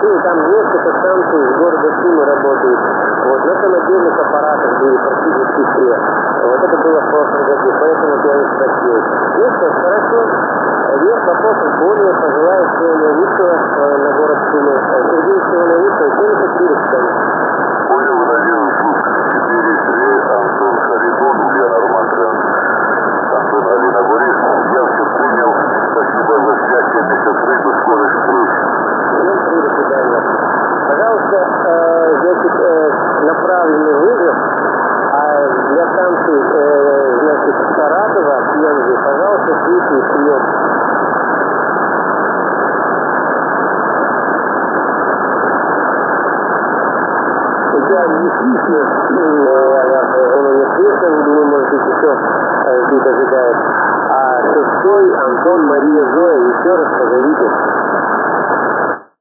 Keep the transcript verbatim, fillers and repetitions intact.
машины, там несколько станций из города Сумы работают. Вот, на самодельных аппаратах были практически все. Вот это было в прошлом году, поэтому я и спросил. Ну что, хорошо. Нет вопросов, более пожелаю всего наилучшего на город Сумы. Сергей, всего наилучшего, семьдесят четыре кстати. Понял, радиослух четыре три, Антон Харитон, Ульяна Роман Транс, Антон Алина Борис. Я все понял. Спасибо за связь, я месяц рыбы, скорой встречи. Всем три, до свидания. Пожалуйста, э, значит, э, направленный вызов, а для станции, э, значит, Саратова, Пензы, пожалуйста, третий прием. Я действительно, он не слышал, думаю, может быть, еще здесь ожидает. А шестой Антон, Мария, Зоя, еще раз позовите.